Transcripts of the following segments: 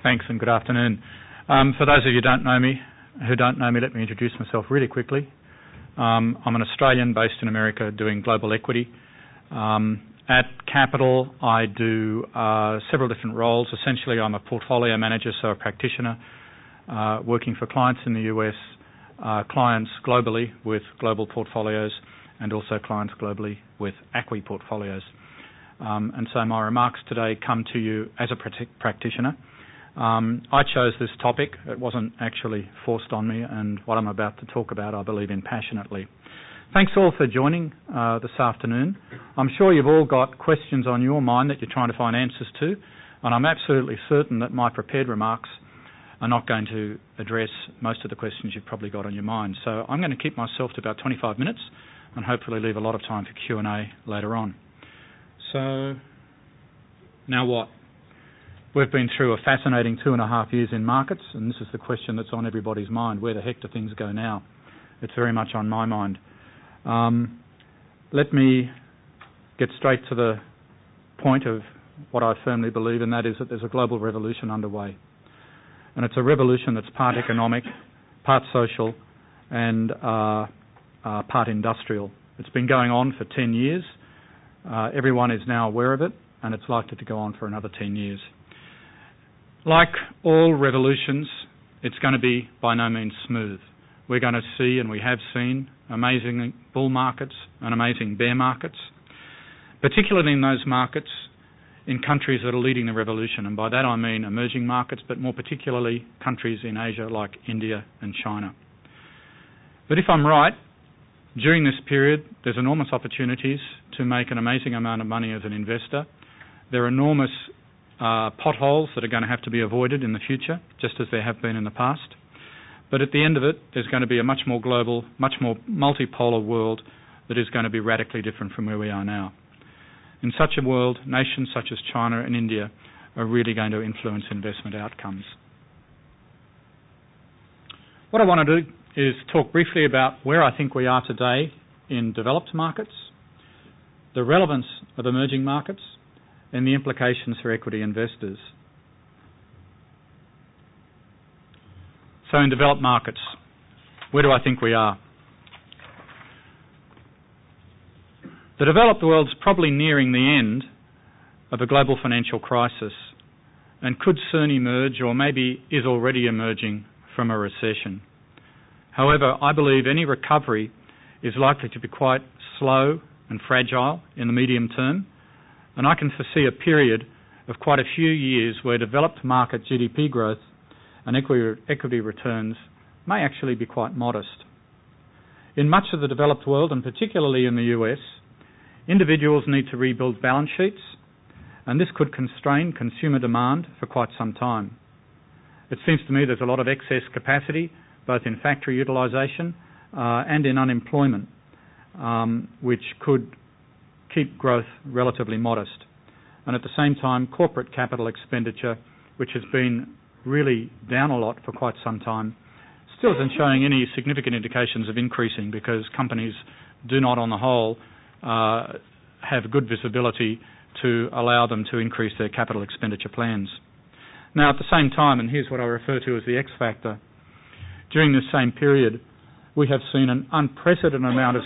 Thanks and good afternoon. For those of you who don't know me, let me introduce myself really quickly. I'm an Australian based in America doing global equity. At Capital, I do several different roles. Essentially, I'm a portfolio manager, so a practitioner, working for clients in the US, clients globally with global portfolios, and also clients globally with ACWI portfolios. And so my remarks today come to you as a practitioner. I chose this topic. It wasn't actually forced on me, and what I'm about to talk about I believe in passionately. Thanks all for joining this afternoon. I'm sure you've all got questions on your mind that you're trying to find answers to, and I'm absolutely certain that my prepared remarks are not going to address most of the questions you've probably got on your mind. So I'm going to keep myself to about 25 minutes and hopefully leave a lot of time for Q&A later on. So, now what? We've been through a fascinating 2.5 years in markets, and this is the question that's on everybody's mind. Where the heck do things go now? It's very much on my mind. Let me get straight to the point of what I firmly believe, and that is that there's a global revolution underway. And it's a revolution that's part economic, part social, and part industrial. It's been going on for 10 years. Everyone is now aware of it, and it's likely to go on for another 10 years. Like all revolutions, it's going to be by no means smooth. We're going to see, and we have seen, amazing bull markets and amazing bear markets, particularly in those markets in countries that are leading the revolution. And by that I mean emerging markets, but more particularly countries in Asia like India and China. But if I'm right, during this period, there's enormous opportunities to make an amazing amount of money as an investor. There are enormous potholes that are going to have to be avoided in the future, just as there have been in the past. But at the end of it, there's going to be a much more global, much more multipolar world that is going to be radically different from where we are now. In such a world, nations such as China and India are really going to influence investment outcomes. What I want to do is talk briefly about where I think we are today in developed markets, the relevance of emerging markets, and the implications for equity investors. So in developed markets, where do I think we are? The developed world's probably nearing the end of a global financial crisis and could soon emerge, or maybe is already emerging, from a recession. However, I believe any recovery is likely to be quite slow and fragile in the medium term, and I can foresee a period of quite a few years where developed market GDP growth and equity returns may actually be quite modest. In much of the developed world, and particularly in the US, individuals need to rebuild balance sheets, and this could constrain consumer demand for quite some time. It seems to me there's a lot of excess capacity, both in factory utilisation and in unemployment, which could keep growth relatively modest. And at the same time, corporate capital expenditure, which has been really down a lot for quite some time, still isn't showing any significant indications of increasing because companies do not, on the whole, have good visibility to allow them to increase their capital expenditure plans. Now, at the same time, and here's what I refer to as the X factor, during this same period, we have seen an unprecedented amount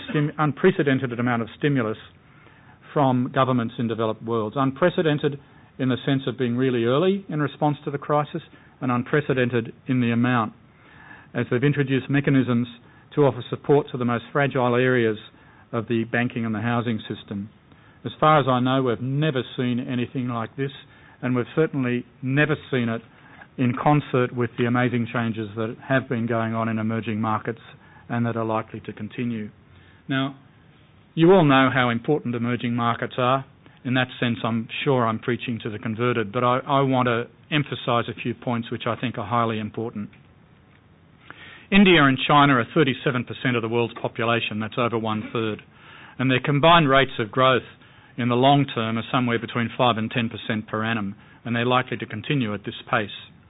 of stimulus from governments in developed worlds. Unprecedented in the sense of being really early in response to the crisis, and unprecedented in the amount, as they've introduced mechanisms to offer support to the most fragile areas of the banking and the housing system. As far as I know, we've never seen anything like this, and we've certainly never seen it in concert with the amazing changes that have been going on in emerging markets and that are likely to continue. Now, you all know how important emerging markets are. In that sense, I'm sure I'm preaching to the converted, but I want to emphasise a few points which I think are highly important. India and China are 37% of the world's population. That's over 1/3. And their combined rates of growth in the long term are somewhere between 5 and 10% per annum, and they're likely to continue at this pace.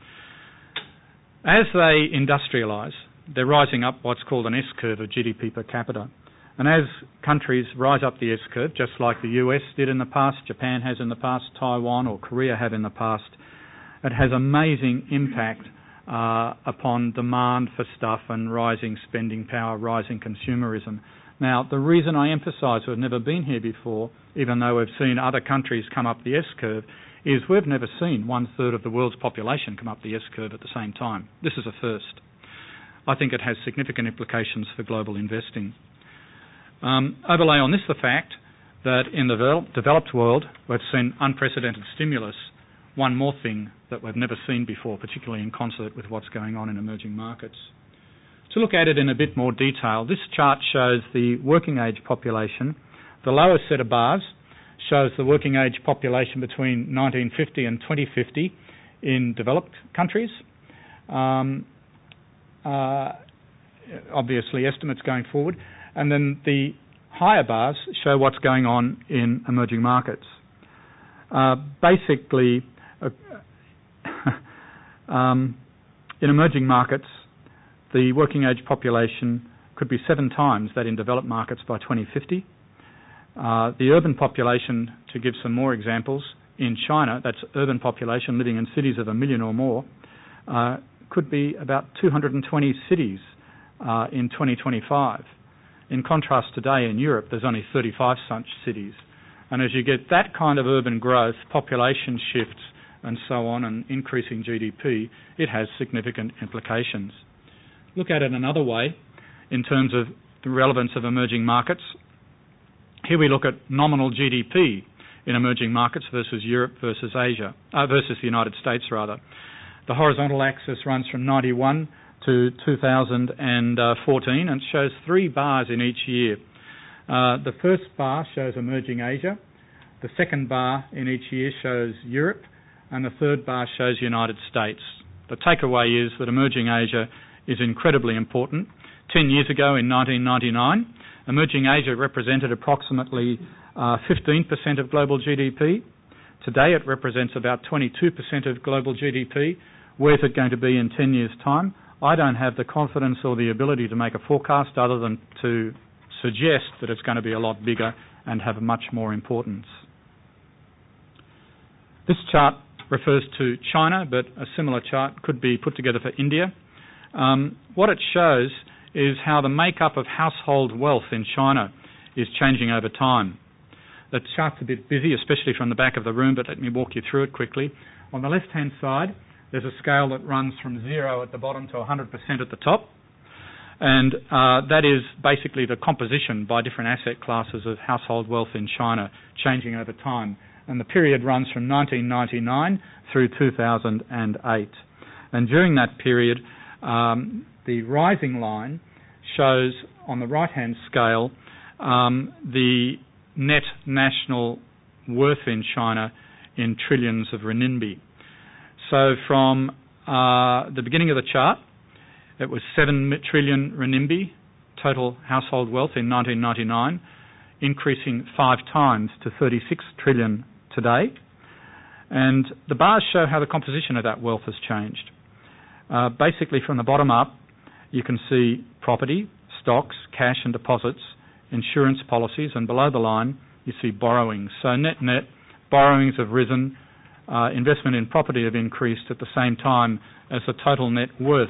As they industrialise, they're rising up what's called an S-curve of GDP per capita. And as countries rise up the S-curve, just like the US did in the past, Japan has in the past, Taiwan or Korea have in the past, it has amazing impact upon demand for stuff and rising spending power, rising consumerism. Now, the reason I emphasise we've never been here before, even though we've seen other countries come up the S-curve, is we've never seen 1/3 of the world's population come up the S-curve at the same time. This is a first. I think it has significant implications for global investing. Overlay on this the fact that in the developed world we've seen unprecedented stimulus. One more thing that we've never seen before, particularly in concert with what's going on in emerging markets. To look at it in a bit more detail, this chart shows the working age population. The lower set of bars shows the working age population between 1950 and 2050 in developed countries. Obviously estimates going forward. And then the higher bars show what's going on in emerging markets. Basically, in emerging markets, the working age population could be 7 times that in developed markets by 2050. The urban population, to give some more examples, in China, that's urban population living in cities of 1 million or more, could be about 220 cities in 2025. In contrast, today in Europe, there's only 35 such cities. And as you get that kind of urban growth, population shifts and so on, and increasing GDP, it has significant implications. Look at it another way in terms of the relevance of emerging markets. Here we look at nominal GDP in emerging markets versus Europe versus Asia, versus the United States rather. The horizontal axis runs from 91 to 2014 and shows 3 bars in each year. The first bar shows emerging Asia, the second bar in each year shows Europe, and the third bar shows United States. The takeaway is that emerging Asia is incredibly important. 10 years ago in 1999, emerging Asia represented approximately 15% of global GDP. Today it represents about 22% of global GDP. Where's it going to be in 10 years' time? I don't have the confidence or the ability to make a forecast other than to suggest that it's going to be a lot bigger and have much more importance. This chart refers to China, but a similar chart could be put together for India. What it shows is how the makeup of household wealth in China is changing over time. The chart's a bit busy, especially from the back of the room, but let me walk you through it quickly. On the left-hand side, there's a scale that runs from 0 at the bottom to 100% at the top. And that is basically the composition by different asset classes of household wealth in China changing over time. And the period runs from 1999 through 2008. And during that period, the rising line shows on the right-hand scale the net national worth in China in trillions of renminbi. So from the beginning of the chart, it was 7 trillion renminbi, total household wealth in 1999, increasing 5 times to 36 trillion today. And the bars show how the composition of that wealth has changed. Basically, from the bottom up, you can see property, stocks, cash and deposits, insurance policies, and below the line, you see borrowings. So net, borrowings have risen, investment in property have increased at the same time as the total net worth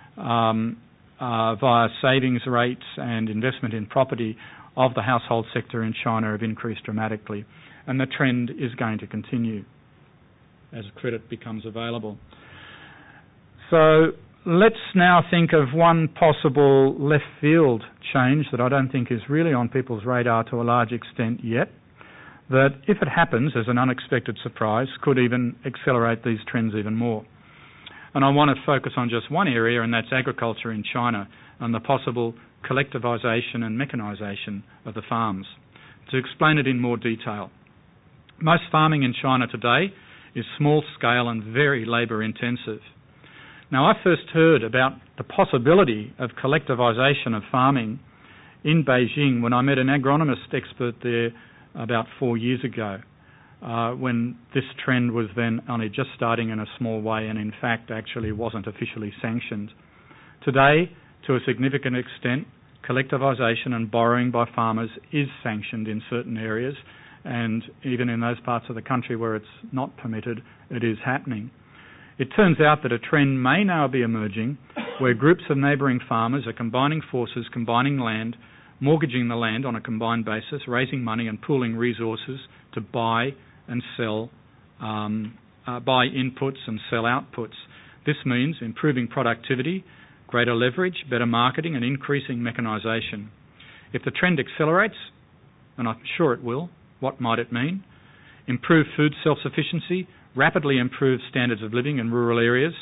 via savings rates and investment in property of the household sector in China have increased dramatically. And the trend is going to continue as credit becomes available. So let's now think of one possible left field change that I don't think is really on people's radar to a large extent yet, that if it happens as an unexpected surprise could even accelerate these trends even more. And I want to focus on just one area, and that's agriculture in China and the possible collectivisation and mechanisation of the farms. To explain it in more detail, most farming in China today is small scale and very labour intensive. Now, I first heard about the possibility of collectivisation of farming in Beijing when I met an agronomist expert there about 4 years ago, when this trend was then only just starting in a small way and in fact actually wasn't officially sanctioned. Today, to a significant extent, collectivisation and borrowing by farmers is sanctioned in certain areas, and even in those parts of the country where it's not permitted, it is happening. It turns out that a trend may now be emerging where groups of neighbouring farmers are combining forces, combining land, mortgaging the land on a combined basis, raising money and pooling resources to buy and sell, buy inputs and sell outputs. This means improving productivity, greater leverage, better marketing and increasing mechanisation. If the trend accelerates, and I'm sure it will, what might it mean? Improve food self-sufficiency, rapidly improve standards of living in rural areas,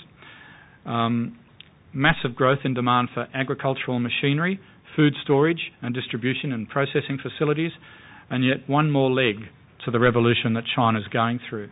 massive growth in demand for agricultural machinery, food storage and distribution and processing facilities, and yet one more leg to the revolution that China's going through.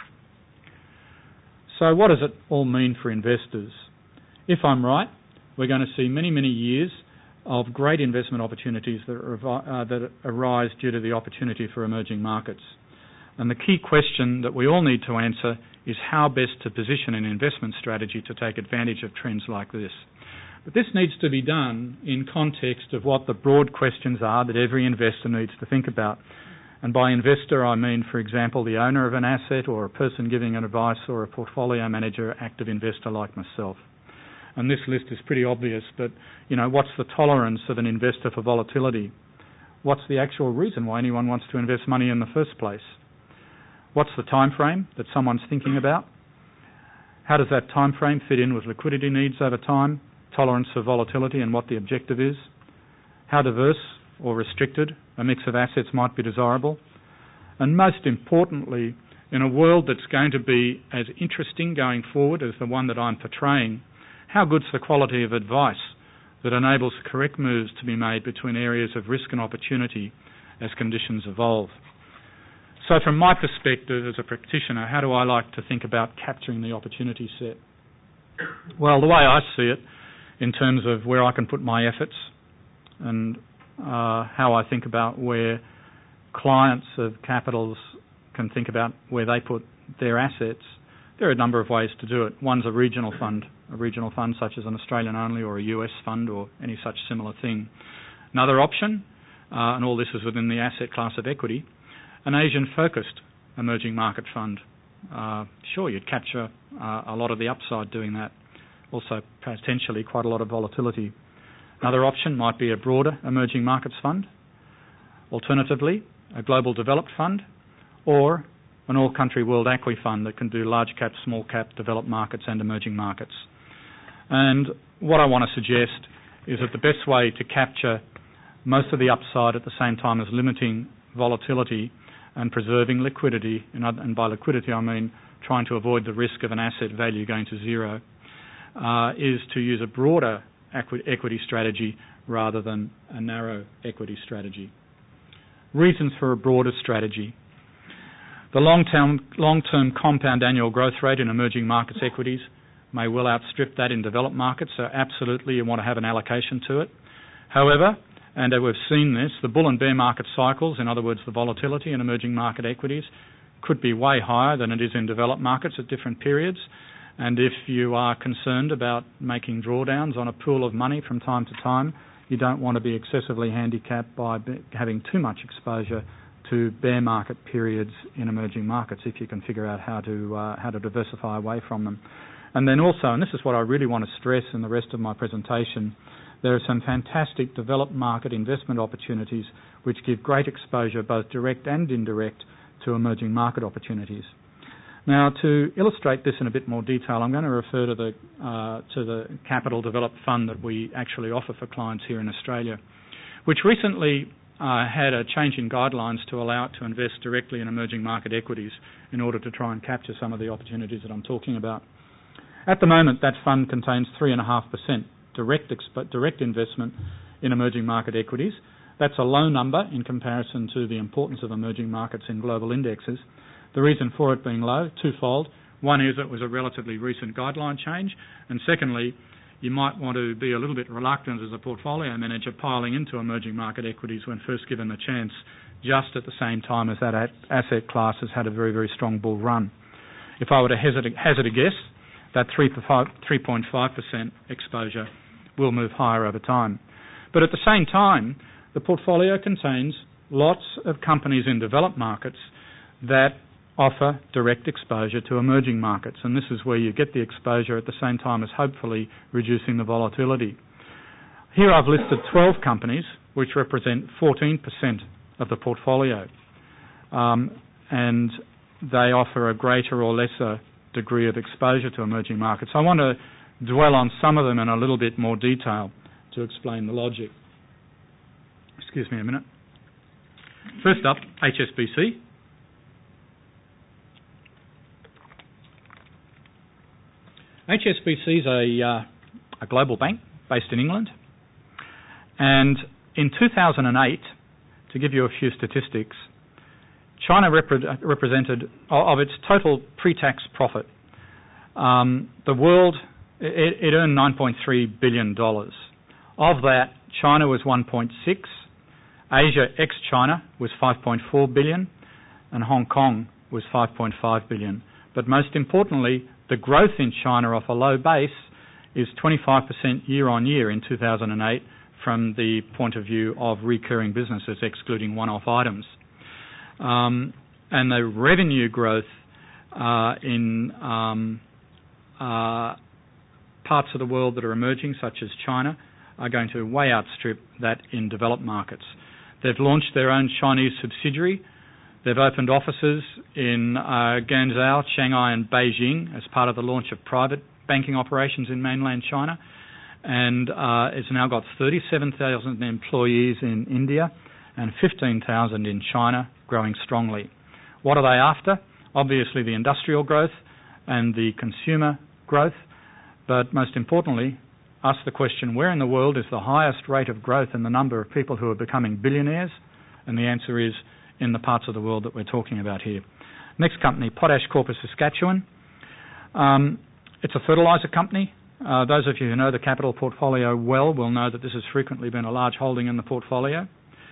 So what does it all mean for investors? If I'm right, we're going to see many, many years of great investment opportunities that arise due to the opportunity for emerging markets. And the key question that we all need to answer is how best to position an investment strategy to take advantage of trends like this. But this needs to be done in context of what the broad questions are that every investor needs to think about. And by investor, I mean, for example, the owner of an asset or a person giving advice or a portfolio manager, active investor like myself. And this list is pretty obvious, but, what's the tolerance of an investor for volatility? What's the actual reason why anyone wants to invest money in the first place? What's the time frame that someone's thinking about? How does that time frame fit in with liquidity needs over time, tolerance for volatility and what the objective is? How diverse or restricted a mix of assets might be desirable? And most importantly, in a world that's going to be as interesting going forward as the one that I'm portraying, how good's the quality of advice that enables correct moves to be made between areas of risk and opportunity as conditions evolve? So from my perspective as a practitioner, how do I like to think about capturing the opportunity set? Well, the way I see it, in terms of where I can put my efforts and how I think about where clients of capitals can think about where they put their assets, there are a number of ways to do it. One's a regional fund such as an Australian only or a US fund or any such similar thing. Another option, and all this is within the asset class of equity, an Asian-focused emerging market fund. Sure, you'd capture a lot of the upside doing that. Also, potentially quite a lot of volatility. Another option might be a broader emerging markets fund. Alternatively, a global developed fund, or an all-country world equity fund that can do large cap, small cap, developed markets and emerging markets. And what I want to suggest is that the best way to capture most of the upside at the same time as limiting volatility and preserving liquidity, and by liquidity I mean trying to avoid the risk of an asset value going to zero, is to use a broader equity strategy rather than a narrow equity strategy. Reasons for a broader strategy. The long-term compound annual growth rate in emerging markets equities may well outstrip that in developed markets, so absolutely you want to have an allocation to it. However, and we've seen this, the bull and bear market cycles, in other words the volatility in emerging market equities, could be way higher than it is in developed markets at different periods. And if you are concerned about making drawdowns on a pool of money from time to time, you don't want to be excessively handicapped by having too much exposure to bear market periods in emerging markets if you can figure out how to diversify away from them. And then also, and this is what I really want to stress in the rest of my presentation, there are some fantastic developed market investment opportunities which give great exposure, both direct and indirect, to emerging market opportunities. Now, to illustrate this in a bit more detail, I'm going to refer to the Capital Developed Fund that we actually offer for clients here in Australia, which recently had a change in guidelines to allow it to invest directly in emerging market equities in order to try and capture some of the opportunities that I'm talking about. At the moment, that fund contains 3.5% direct investment in emerging market equities. That's a low number in comparison to the importance of emerging markets in global indexes. The reason for it being low, twofold. One is it was a relatively recent guideline change, and secondly, you might want to be a little bit reluctant as a portfolio manager piling into emerging market equities when first given the chance, just at the same time as that asset class has had a very, very strong bull run. If I were to hazard a guess, that 3.5% exposure will move higher over time. But at the same time, the portfolio contains lots of companies in developed markets that offer direct exposure to emerging markets, and this is where you get the exposure at the same time as hopefully reducing the volatility. Here I've listed 12 companies which represent 14% of the portfolio, and they offer a greater or lesser degree of exposure to emerging markets. I want to dwell on some of them in a little bit more detail to explain the logic. Excuse me a minute. First up, HSBC. HSBC is a global bank based in England, and in 2008, to give you a few statistics, China represented, of its total pre-tax profit, the world, it earned $9.3 billion. Of that, China was 1.6, Asia ex-China was 5.4 billion, and Hong Kong was 5.5 billion. But most importantly, the growth in China off a low base is 25% year on year in 2008 from the point of view of recurring businesses, excluding one-off items. And the revenue growth in parts of the world that are emerging, such as China, are going to way outstrip that in developed markets. They've launched their own Chinese subsidiary. They've opened offices in Guangzhou, Shanghai and Beijing as part of the launch of private banking operations in mainland China, and it's now got 37,000 employees in India and 15,000 in China, growing strongly. What are they after? Obviously the industrial growth and the consumer growth, but most importantly, ask the question, where in the world is the highest rate of growth in the number of people who are becoming billionaires? And the answer is in the parts of the world that we're talking about here. Next company, Potash Corp of Saskatchewan. It's a fertiliser company. Those of you who know the Capital portfolio well will know that this has frequently been a large holding in the portfolio.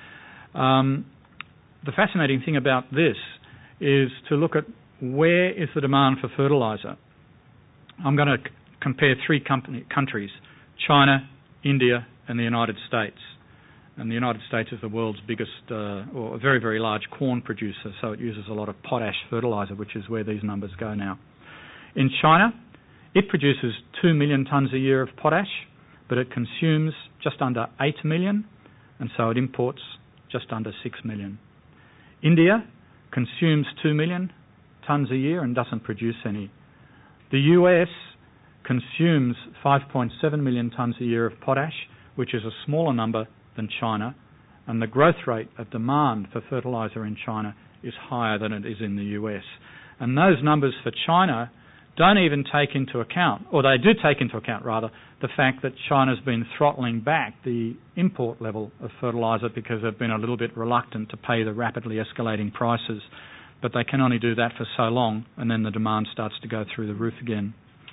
The fascinating thing about this is to look at where is the demand for fertiliser. I'm going to compare three countries, China, India and the United States. And the United States is the world's biggest or a very, very large corn producer, so it uses a lot of potash fertiliser, which is where these numbers go now. In China, it produces 2 million tonnes a year of potash, but it consumes just under 8 million, and so it imports just under 6 million. India consumes 2 million tonnes a year and doesn't produce any. The US consumes 5.7 million tonnes a year of potash, which is a smaller number than China, and the growth rate of demand for fertiliser in China is higher than it is in the US. And those numbers for China don't even take into account, or they do take into account rather, the fact that China's been throttling back the import level of fertiliser because they've been a little bit reluctant to pay the rapidly escalating prices. But they can only do that for so long, and then the demand starts to go through the roof again.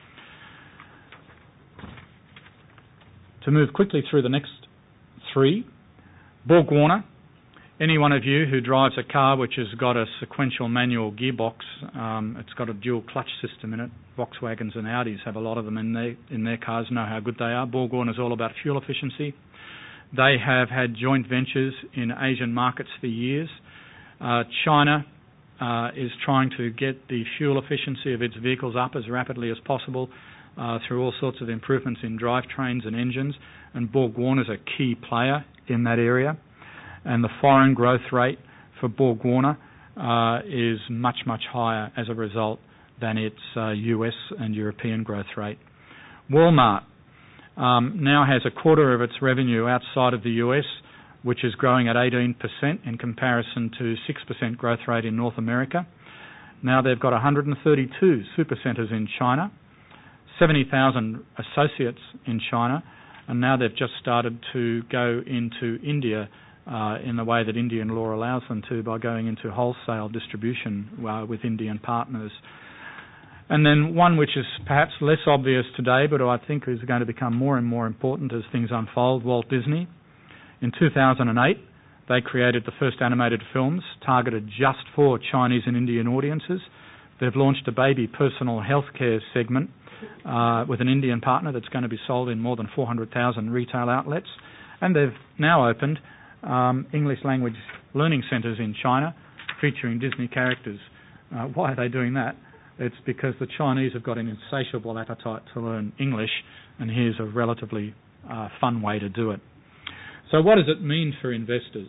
To move quickly through the next three, BorgWarner. Any one of you who drives a car which has got a sequential manual gearbox, it's got a dual clutch system in it. Volkswagens and Audis have a lot of them in their cars, know how good they are. BorgWarner is all about fuel efficiency. They have had joint ventures in Asian markets for years. China is trying to get the fuel efficiency of its vehicles up as rapidly as possible through all sorts of improvements in drivetrains and engines, and BorgWarner is a key player in that area. And the foreign growth rate for BorgWarner is much, much higher as a result than its US and European growth rate. Walmart now has a quarter of its revenue outside of the US, which is growing at 18% in comparison to 6% growth rate in North America. Now they've got 132 supercenters in China, 70,000 associates in China, and now they've just started to go into India in the way that Indian law allows them to, by going into wholesale distribution with Indian partners. And then one which is perhaps less obvious today, but I think is going to become more and more important as things unfold, Walt Disney. In 2008, they created the first animated films targeted just for Chinese and Indian audiences. They've launched a baby personal healthcare segment with an Indian partner that's going to be sold in more than 400,000 retail outlets. And they've now opened English language learning centres in China featuring Disney characters. Why are they doing that? It's because the Chinese have got an insatiable appetite to learn English, and here's a relatively fun way to do it. So what does it mean for investors?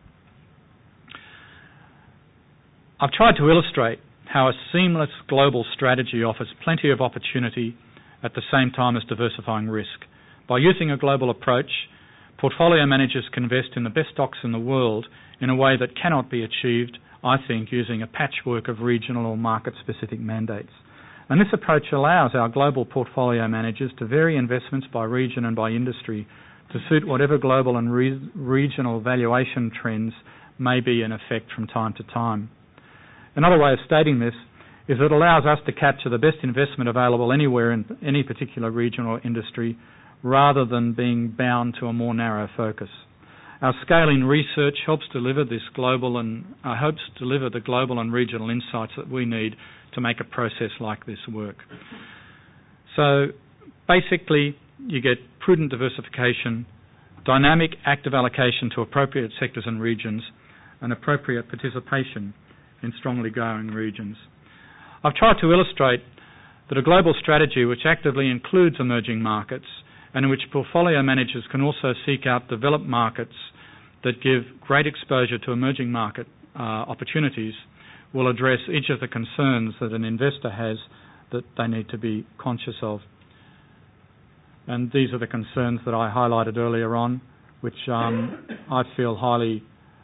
I've tried to illustrate how a seamless global strategy offers plenty of opportunity at the same time as diversifying risk. By using a global approach, portfolio managers can invest in the best stocks in the world in a way that cannot be achieved, I think, using a patchwork of regional or market-specific mandates. And this approach allows our global portfolio managers to vary investments by region and by industry to suit whatever global and regional valuation trends may be in effect from time to time. Another way of stating this is it allows us to capture the best investment available anywhere in any particular region or industry rather than being bound to a more narrow focus. Our scaling research helps deliver the global and regional insights that we need to make a process like this work. So basically, you get prudent diversification, dynamic active allocation to appropriate sectors and regions, and appropriate participation in strongly growing regions. I've tried to illustrate that a global strategy which actively includes emerging markets and in which portfolio managers can also seek out developed markets that give great exposure to emerging market opportunities will address each of the concerns that an investor has that they need to be conscious of. And these are the concerns that I highlighted earlier on, which I feel highly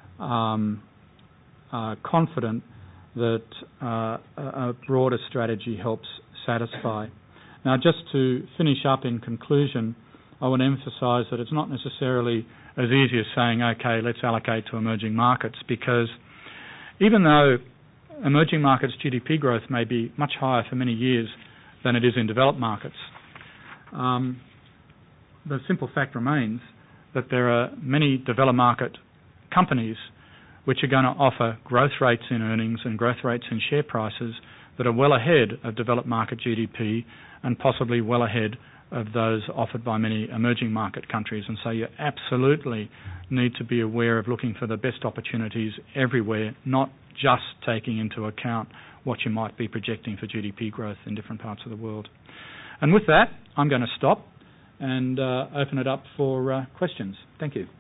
confident that a broader strategy helps satisfy. Now, just to finish up in conclusion, I want to emphasise that it's not necessarily as easy as saying, okay, let's allocate to emerging markets, because even though emerging markets GDP growth may be much higher for many years than it is in developed markets, the simple fact remains that there are many developed market companies which are going to offer growth rates in earnings and growth rates in share prices that are well ahead of developed market GDP and possibly well ahead of those offered by many emerging market countries. And so you absolutely need to be aware of looking for the best opportunities everywhere, not just taking into account what you might be projecting for GDP growth in different parts of the world. And with that, I'm going to stop and open it up for questions. Thank you.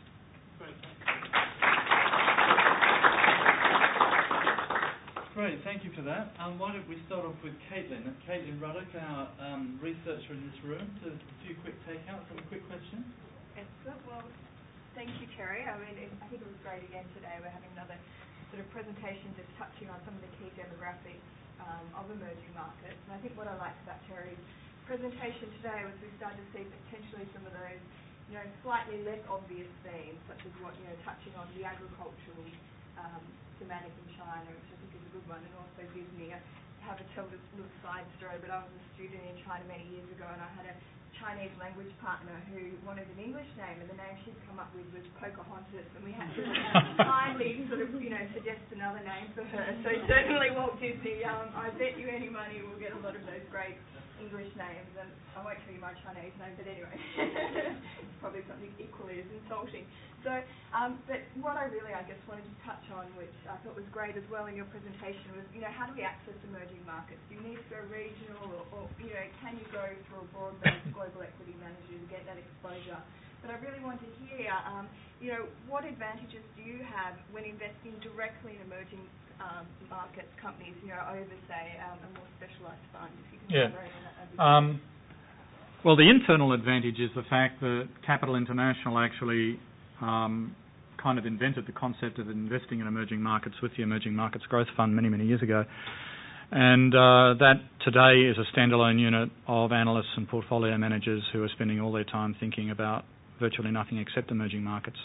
Great, thank you for that. Why don't we start off with Caitlin. Caitlin Ruddock, our researcher in this room, to a few quick takeouts and a quick question. Excellent. Well, thank you, Terry. I mean, I think it was great again today. We're having another sort of presentation just touching on some of the key demographics of emerging markets. And I think what I liked about Terry's presentation today was we started to see potentially some of those, slightly less obvious themes, such as what, touching on the agricultural thematic in China, which I think is a good one, and also gives me have a tell this little side story. But I was a student in China many years ago, and I had a Chinese language partner who wanted an English name, and the name she'd come up with was Pocahontas, and we had to kindly sort of, suggest another name for her. So certainly Walt Disney, I bet you any money we'll get a lot of those great English names, and I won't tell you my Chinese name, but anyway, it's probably something equally as insulting. So, but what I really, wanted to touch on, which I thought was great as well in your presentation, was, how do we access emerging markets? Do you need to go regional, or can you go through a broad-based global equity manager to get that exposure? But I really want to hear, what advantages do you have when investing directly in emerging markets companies, over, say, a more specialised fund? If you can elaborate on that. Well, the internal advantage is the fact that Capital International actually kind of invented the concept of investing in emerging markets with the Emerging Markets Growth Fund many, many years ago. And that today is a standalone unit of analysts and portfolio managers who are spending all their time thinking about virtually nothing except emerging markets.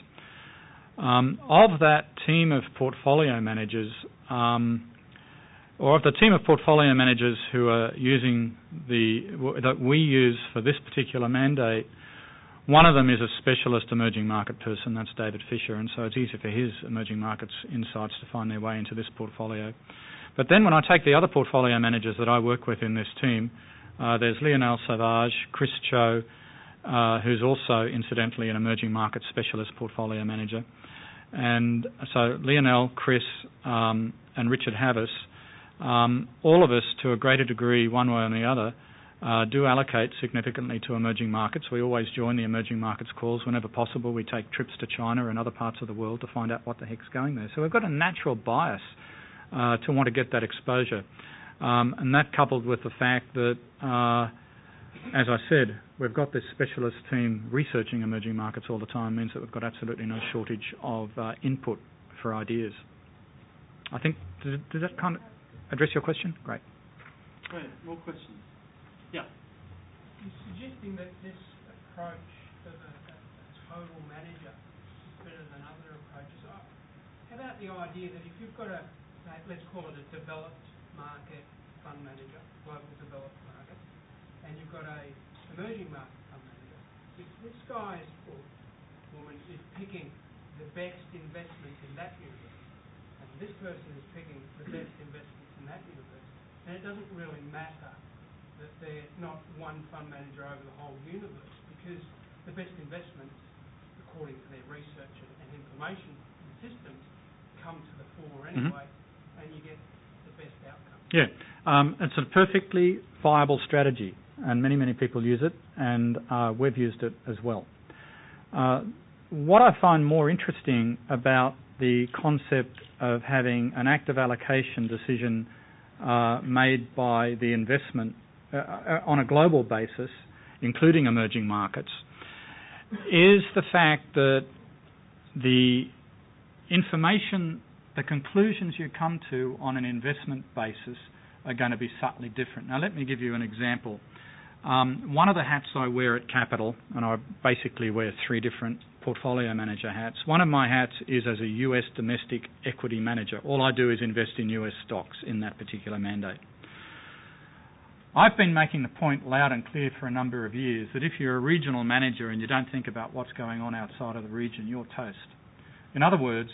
Of that team of portfolio managers, or of the team of portfolio managers who are using that we use for this particular mandate, one of them is a specialist emerging market person. That's David Fisher, and so it's easy for his emerging markets insights to find their way into this portfolio. But then when I take the other portfolio managers that I work with in this team, there's Lionel Savage, Chris Cho, who's also incidentally an emerging market specialist portfolio manager. And so Lionel, Chris, and Richard Havis all of us, to a greater degree, one way or the other, do allocate significantly to emerging markets. We always join the emerging markets calls whenever possible. We take trips to China and other parts of the world to find out what the heck's going there. So we've got a natural bias to want to get that exposure. And that coupled with the fact that, as I said, we've got this specialist team researching emerging markets all the time means that we've got absolutely no shortage of input for ideas. I think, did that kind of address your question? Great. Great. More questions? Yeah. You're suggesting that this approach of a total manager is better than other approaches. How about the idea that if you've got let's call it a developed market fund manager, global developed market, and you've got a emerging market fund manager, if this guy or woman is picking the best investments in that universe, and this person is picking the best investments in that universe, then it doesn't really matter that they're not one fund manager over the whole universe, because the best investments, according to their research and information systems, come to the fore anyway, and you get the best outcome. Yeah, it's a perfectly viable strategy, and many, many people use it, and we've used it as well. What I find more interesting about the concept of having an active allocation decision made by the investment on a global basis, including emerging markets, is the fact that the information, the conclusions you come to on an investment basis are going to be subtly different. Now, let me give you an example. One of the hats I wear at Capital, and I basically wear 3 different portfolio manager hats. One of my hats is as a US domestic equity manager. All I do is invest in US stocks in that particular mandate. I've been making the point loud and clear for a number of years that if you're a regional manager and you don't think about what's going on outside of the region, you're toast. In other words,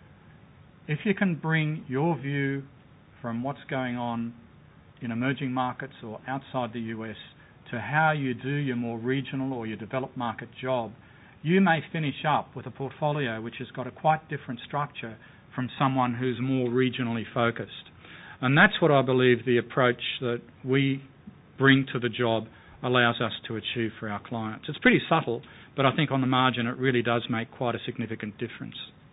if you can bring your view from what's going on in emerging markets or outside the US to how you do your more regional or your developed market job, you may finish up with a portfolio which has got a quite different structure from someone who's more regionally focused. And that's what I believe the approach that we bring to the job allows us to achieve for our clients. It's pretty subtle, but I think on the margin it really does make quite a significant difference.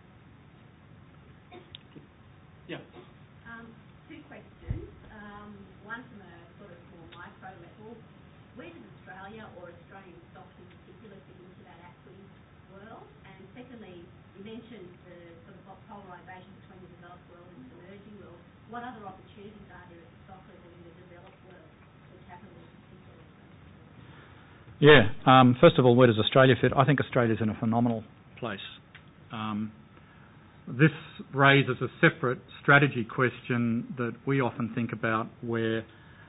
Yeah. 2 questions. One from a sort of more micro level. Where does Australia or Australian stocks in particular fit into that equity world? And secondly, you mentioned the sort of polarisation between the developed world and the emerging world. What other opportunities are there at the stock level in the developed world for Capital in particular? Yeah. First of all, where does Australia fit? I think Australia's in a phenomenal place. This raises a separate strategy question that we often think about where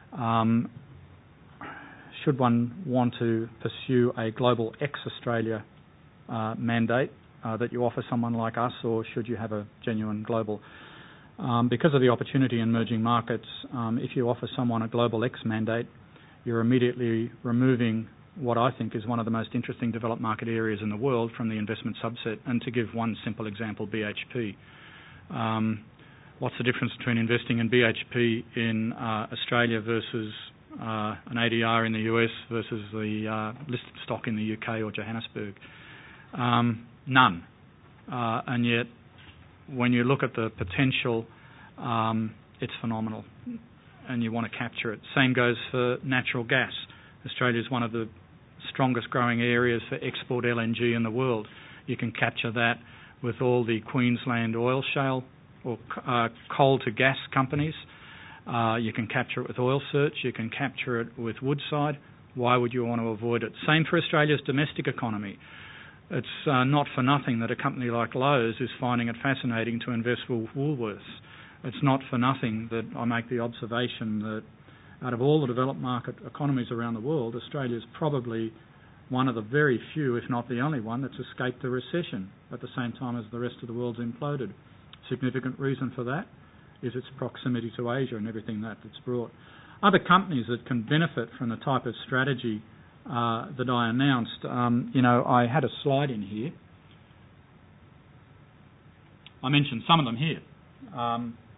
should one want to pursue a global ex-Australia mandate that you offer someone like us, or should you have a genuine global? Because of the opportunity in emerging markets, if you offer someone a global X mandate, you're immediately removing what I think is one of the most interesting developed market areas in the world from the investment subset. And to give one simple example, BHP. What's the difference between investing in BHP in Australia versus an ADR in the US versus the listed stock in the UK or Johannesburg? None. And yet, when you look at the potential, it's phenomenal, and you want to capture it. Same goes for natural gas. Australia is one of the strongest growing areas for export LNG in the world. You can capture that with all the Queensland oil shale or coal to gas companies. You can capture it with Oil Search. You can capture it with Woodside. Why would you want to avoid it? Same for Australia's domestic economy. It's not for nothing that a company like Lowe's is finding it fascinating to invest with Woolworths. It's not for nothing that I make the observation that out of all the developed market economies around the world, Australia is probably one of the very few, if not the only one, that's escaped the recession at the same time as the rest of the world's imploded. Significant reason for that is its proximity to Asia and everything that's brought. Other companies that can benefit from the type of strategy that I announced, I had a slide in here. I mentioned some of them here.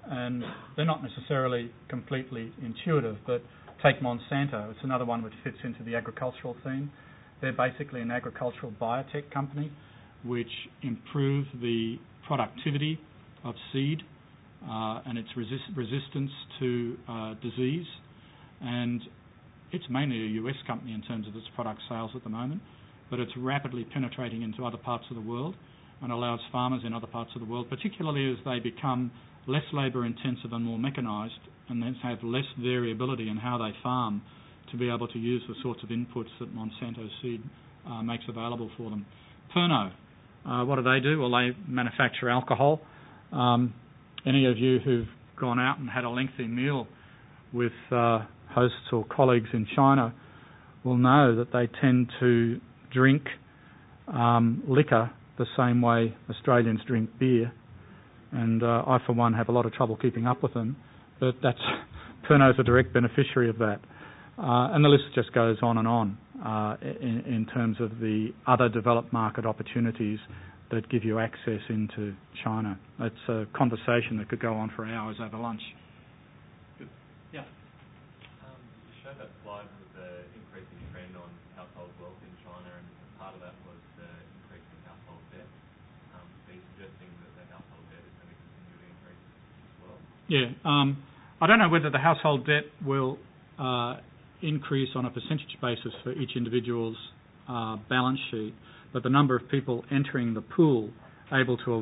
and they're not necessarily completely intuitive, but take Monsanto. It's another one which fits into the agricultural theme. They're basically an agricultural biotech company which improve the productivity of seed and its resistance to disease. And it's mainly a US company in terms of its product sales at the moment, but it's rapidly penetrating into other parts of the world and allows farmers in other parts of the world, particularly as they become less labour intensive and more mechanised and then have less variability in how they farm, to be able to use the sorts of inputs that Monsanto seed makes available for them. Pernod, what do? Well, they manufacture alcohol. Any of you who've gone out and had a lengthy meal with hosts or colleagues in China will know that they tend to drink liquor the same way Australians drink beer. And I, for one, have a lot of trouble keeping up with them. But Pernod's a direct beneficiary of that. And the list just goes on and on in terms of the other developed market opportunities that give you access into China. It's a conversation that could go on for hours over lunch. Good. Yeah. You showed that slide with the increasing trend on household wealth in China, and part of that was the increase in household debt. Are you suggesting that the household debt is going to continue to increase as well? Yeah. I don't know whether the household debt will increase on a percentage basis for each individual's balance sheet, but the number of people entering the pool able to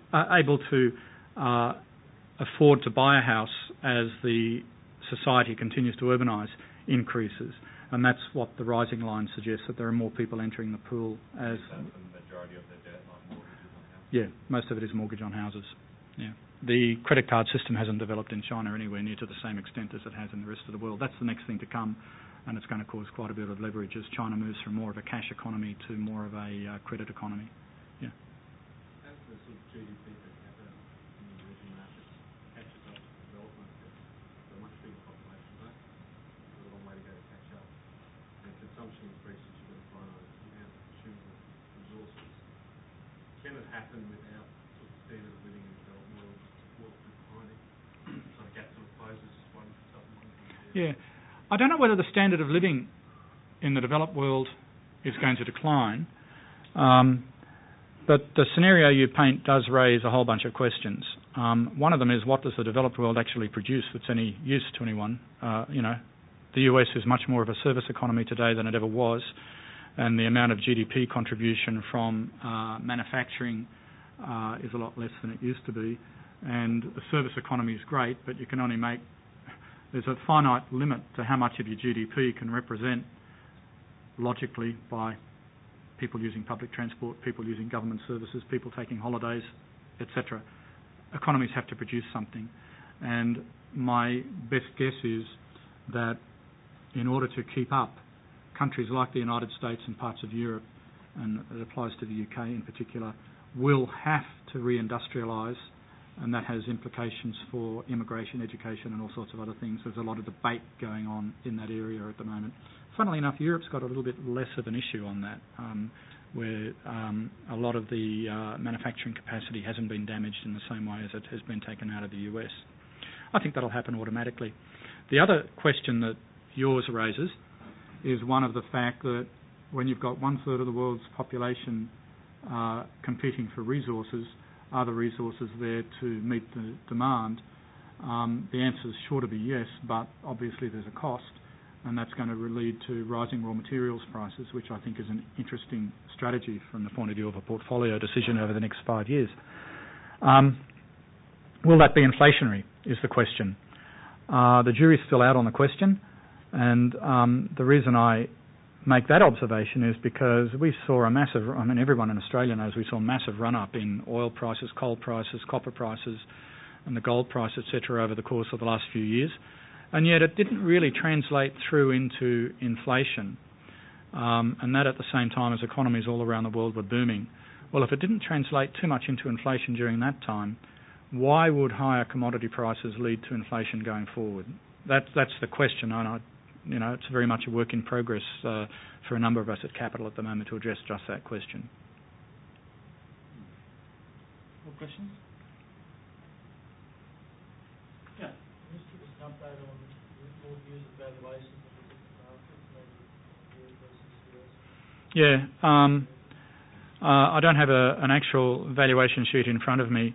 afford to buy a house as the society continues to urbanise increases, and that's what the rising line suggests, that there are more people entering the pool as. That's the majority of the debt, like mortgages on houses? Yeah, most of it is mortgage on houses. Yeah. The credit card system hasn't developed in China anywhere near to the same extent as it has in the rest of the world. That's the next thing to come, and it's going to cause quite a bit of leverage as China moves from more of a cash economy to more of a credit economy. Yeah. As the sort of GDP per capita in the emerging markets catches up to developed markets, a much bigger population base, there's a long way to go to catch up. And consumption increases, you've got a finite amount of consumable resources. Can it happen without sort of standard of living in the developed world declining? So the gap sort of closes one something. Yeah. I don't know whether the standard of living in the developed world is going to decline, but the scenario you paint does raise a whole bunch of questions. One of them is, what does the developed world actually produce that's any use to anyone? The US is much more of a service economy today than it ever was, and the amount of GDP contribution from manufacturing is a lot less than it used to be. And the service economy is great, but you can only make... There's a finite limit to how much of your GDP can represent logically by people using public transport, people using government services, people taking holidays, etc. Economies have to produce something. And my best guess is that in order to keep up, countries like the United States and parts of Europe, and it applies to the UK in particular, will have to reindustrialise, and that has implications for immigration, education and all sorts of other things. There's a lot of debate going on in that area at the moment. Funnily enough, Europe's got a little bit less of an issue on that, where a lot of the manufacturing capacity hasn't been damaged in the same way as it has been taken out of the US. I think that'll happen automatically. The other question that yours raises is one of the fact that when you've got 1/3 of the world's population competing for resources, are the resources there to meet the demand? The answer is sure to be yes, but obviously there's a cost, and that's going to lead to rising raw materials prices, which I think is an interesting strategy from the point of view of a portfolio decision over the next 5 years. Will that be inflationary, is the question. The jury's still out on the question, and the reason I make that observation is because we saw a massive, everyone in Australia knows we saw a massive run-up in oil prices, coal prices, copper prices, and the gold price, etc., over the course of the last few years, and yet it didn't really translate through into inflation, and that at the same time as economies all around the world were booming. Well, if it didn't translate too much into inflation during that time, why would higher commodity prices lead to inflation going forward? That's the question, and it's very much a work in progress for a number of us at Capital at the moment to address just that question. More questions? views of valuations of the different markets, maybe here versus US? Yeah, I don't have an actual valuation sheet in front of me.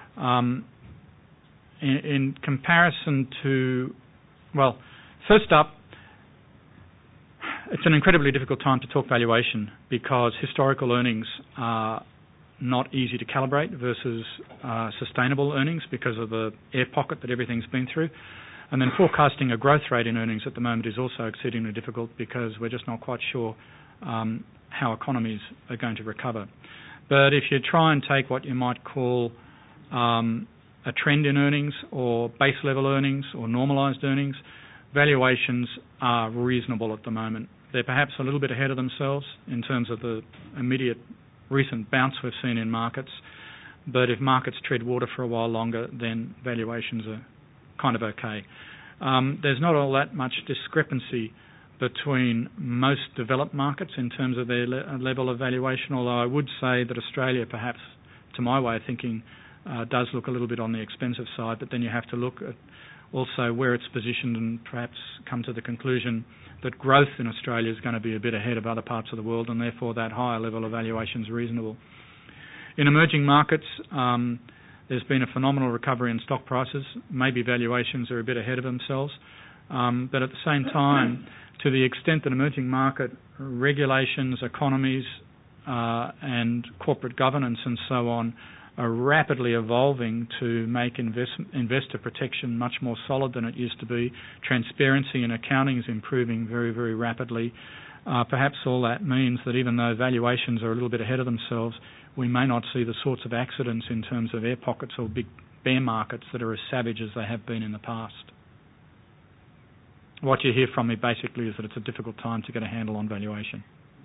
In comparison to, well, first up, it's an incredibly difficult time to talk valuation because historical earnings are not easy to calibrate versus sustainable earnings because of the air pocket that everything's been through. And then forecasting a growth rate in earnings at the moment is also exceedingly difficult because we're just not quite sure how economies are going to recover. But if you try and take what you might call a trend in earnings or base level earnings or normalised earnings, valuations are reasonable at the moment. They're perhaps a little bit ahead of themselves in terms of the immediate recent bounce we've seen in markets, but if markets tread water for a while longer, then valuations are kind of okay. There's not all that much discrepancy between most developed markets in terms of their level of valuation, although I would say that Australia, perhaps, to my way of thinking, does look a little bit on the expensive side, but then you have to look at also where it's positioned and perhaps come to the conclusion that growth in Australia is going to be a bit ahead of other parts of the world, and therefore that higher level of valuation is reasonable. In emerging markets, there's been a phenomenal recovery in stock prices. Maybe valuations are a bit ahead of themselves, but at the same time, to the extent that emerging market regulations, economies, and corporate governance and so on are rapidly evolving to make investor protection much more solid than it used to be. Transparency in accounting is improving very, very rapidly. Perhaps all that means that even though valuations are a little bit ahead of themselves, we may not see the sorts of accidents in terms of air pockets or big bear markets that are as savage as they have been in the past. What you hear from me basically is that it's a difficult time to get a handle on valuation.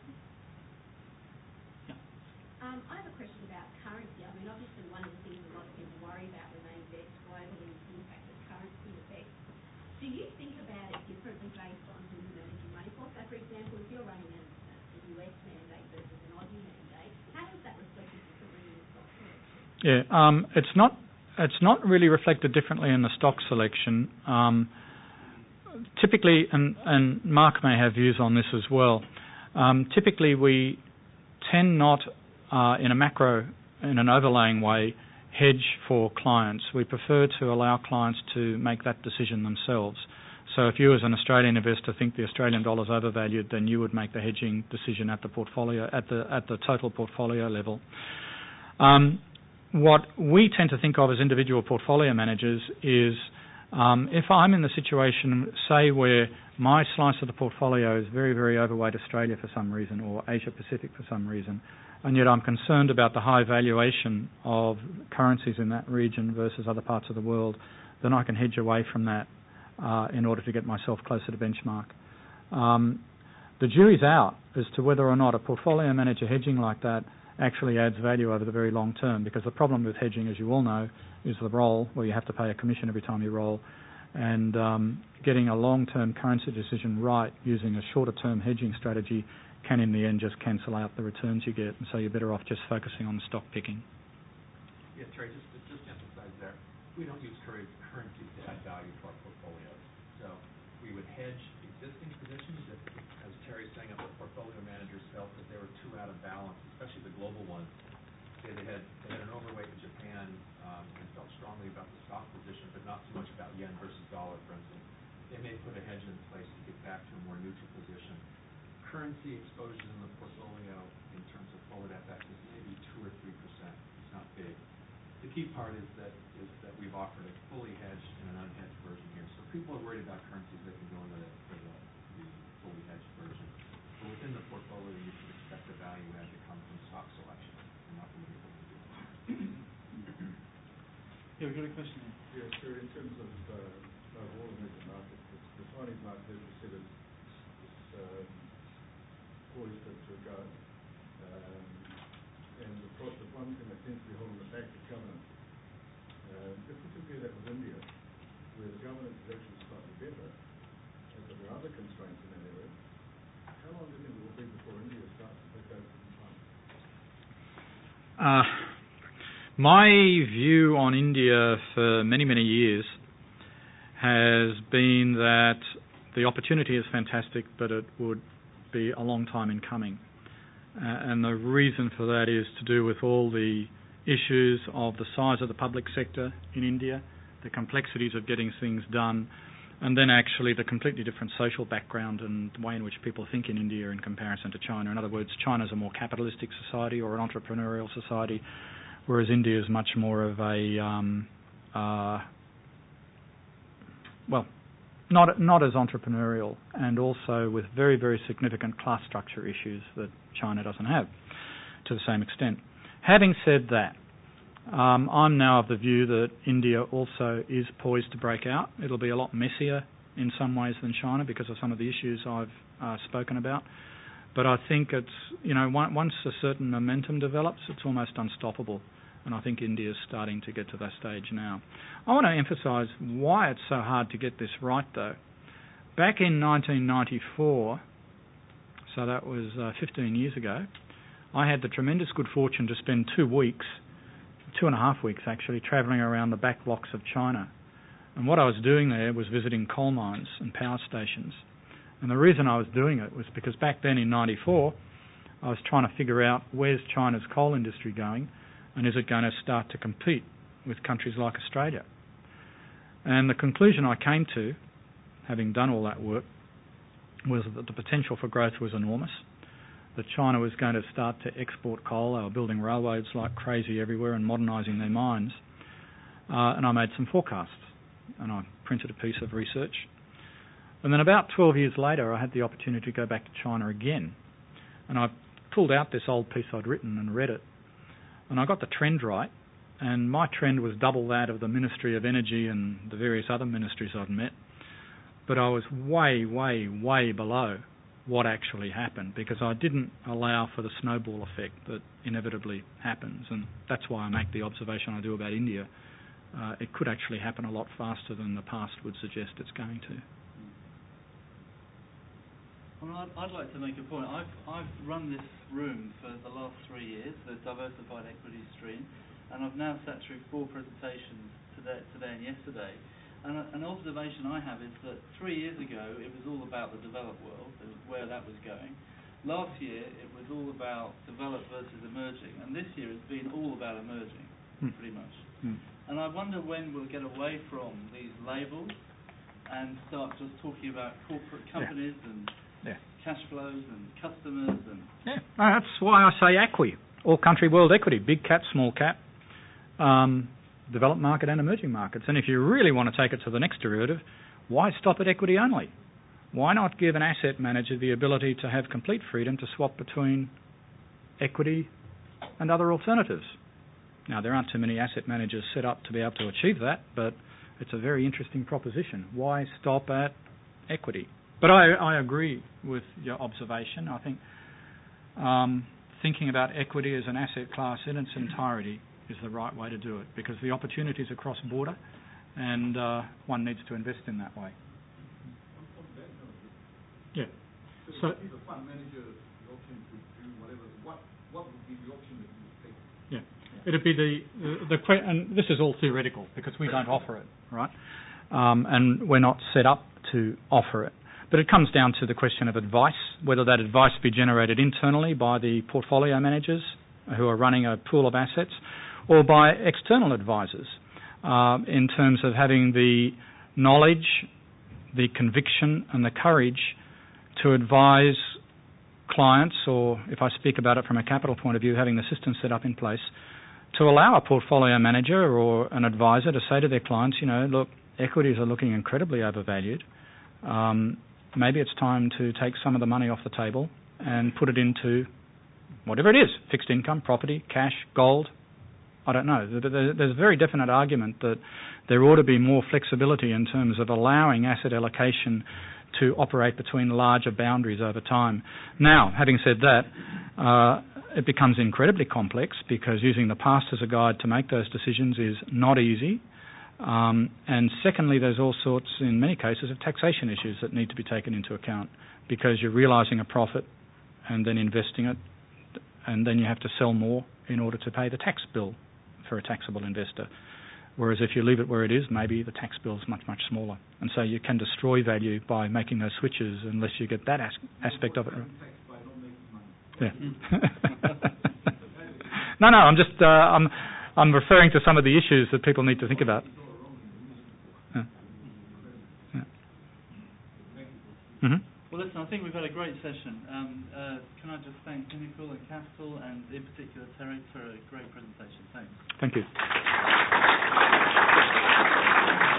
I have a question about currency. I mean, obviously one of the things a lot of people worry about when they invest globally is the impact of currency effects. Do you think about it differently based on who you're managing money for? So, for example, if you're running a US mandate versus an Aussie mandate, how does that reflect differently in the stock selection? Yeah, it's not really reflected differently in the stock selection. Typically, and Mark may have views on this as well, typically we tend not, in an overlaying way, hedge for clients. We prefer to allow clients to make that decision themselves. So if you as an Australian investor think the Australian dollar is overvalued, then you would make the hedging decision at the portfolio, at the total portfolio level. What we tend to think of as individual portfolio managers is if I'm in the situation, say, where my slice of the portfolio is very, very overweight Australia for some reason or Asia Pacific for some reason, and yet I'm concerned about the high valuation of currencies in that region versus other parts of the world, then I can hedge away from that in order to get myself closer to benchmark. The jury's out as to whether or not a portfolio manager hedging like that actually adds value over the very long term, because the problem with hedging, as you all know, is the roll, where you have to pay a commission every time you roll, and getting a long-term currency decision right using a shorter-term hedging strategy can in the end just cancel out the returns you get, and so you're better off just focusing on the stock picking. Yeah, Terry, just to emphasize there, we don't use currencies to add value to our portfolios. So we would hedge existing positions if, as Terry's saying, if the portfolio managers felt that they were too out of balance, especially the global ones. Say they had an overweight in Japan and felt strongly about the stock position, but not so much about yen versus dollar, for instance. They may put a hedge in place to get back to a more neutral position. Currency exposures in the portfolio in terms of forward FX is maybe 2 or 3%. It's not big. The key part is that we've offered a fully hedged and an unhedged version here. So if people are worried about currencies, they can go into the fully hedged version. But within the portfolio, you should expect the value add to come from stock selection and not from what you do. Yeah, we've got a question here. Yeah, sure. In terms of overall emerging markets, the Chinese market, as you said, is poised to go. And the one thing that seems to be holding it back is governance. If we compare that with India, where the governance is actually slightly better, and there are other constraints in that area, how long do you think it will be before India starts to take over from China? My view on India for many, many years has been that the opportunity is fantastic, but it would be a long time in coming. And the reason for that is to do with all the issues of the size of the public sector in India, the complexities of getting things done, and then actually the completely different social background and the way in which people think in India in comparison to China. In other words, China's a more capitalistic society or an entrepreneurial society, whereas India is much more of a, not as entrepreneurial, and also with very, very significant class structure issues that China doesn't have to the same extent. Having said that, I'm now of the view that India also is poised to break out. It'll be a lot messier in some ways than China because of some of the issues I've spoken about. But I think it's, once a certain momentum develops, it's almost unstoppable. And I think India's starting to get to that stage now. I want to emphasise why it's so hard to get this right, though. Back in 1994, so that was 15 years ago, I had the tremendous good fortune to spend 2 weeks, 2.5 weeks actually, travelling around the back blocks of China. And what I was doing there was visiting coal mines and power stations. And the reason I was doing it was because back then in 94, I was trying to figure out where's China's coal industry going, and is it going to start to compete with countries like Australia? And the conclusion I came to, having done all that work, was that the potential for growth was enormous, that China was going to start to export coal. They were building railroads like crazy everywhere and modernising their mines. And I made some forecasts, and I printed a piece of research. And then about 12 years later, I had the opportunity to go back to China again. And I pulled out this old piece I'd written and read it. And I got the trend right, and my trend was double that of the Ministry of Energy and the various other ministries I'd met. But I was way, way, way below what actually happened because I didn't allow for the snowball effect that inevitably happens. And that's why I make the observation I do about India. It could actually happen a lot faster than the past would suggest it's going to. Well, I'd like to make a point. I've run this room for the last 3 years, the Diversified Equity Stream, and I've now sat through 4 presentations today and yesterday. And an observation I have is that 3 years ago it was all about the developed world, where that was going. Last year it was all about developed versus emerging, and this year it's been all about emerging, pretty much. And I wonder when we'll get away from these labels and start just talking about corporate companies and cash flows and customers and... That's why I say ACWI, all country world equity, big cap, small cap, developed market and emerging markets. And if you really want to take it to the next derivative, why stop at equity only? Why not give an asset manager the ability to have complete freedom to swap between equity and other alternatives? Now, there aren't too many asset managers set up to be able to achieve that, but it's a very interesting proposition. Why stop at equity? But I agree with your observation. I think thinking about equity as an asset class in its entirety is the right way to do it because the opportunities are cross-border and one needs to invest in that way. So if a fund manager the option to do whatever, what would be the option that you would take? It'd be and this is all theoretical because we don't offer it, right? And we're not set up to offer it. But it comes down to the question of advice, whether that advice be generated internally by the portfolio managers who are running a pool of assets or by external advisors in terms of having the knowledge, the conviction and the courage to advise clients, or if I speak about it from a capital point of view, having the system set up in place to allow a portfolio manager or an advisor to say to their clients, look, equities are looking incredibly overvalued. Maybe it's time to take some of the money off the table and put it into whatever it is, fixed income, property, cash, gold. I don't know. There's a very definite argument that there ought to be more flexibility in terms of allowing asset allocation to operate between larger boundaries over time. Now, having said that, it becomes incredibly complex because using the past as a guide to make those decisions is not easy. And secondly, there's all sorts, in many cases, of taxation issues that need to be taken into account because you're realising a profit and then investing it, and then you have to sell more in order to pay the tax bill for a taxable investor, Whereas if you leave it where it is, maybe the tax bill is much, much smaller. And so you can destroy value by making those switches unless you get that aspect of it right. Yeah. No, I'm just I'm referring to some of the issues that people need to think about. Yeah. Yeah. Mm-hmm. Well, listen, I think we've had a great session. Can I just thank Pinnacle and Capital, and in particular Terry, for a great presentation. Thanks. Thank you.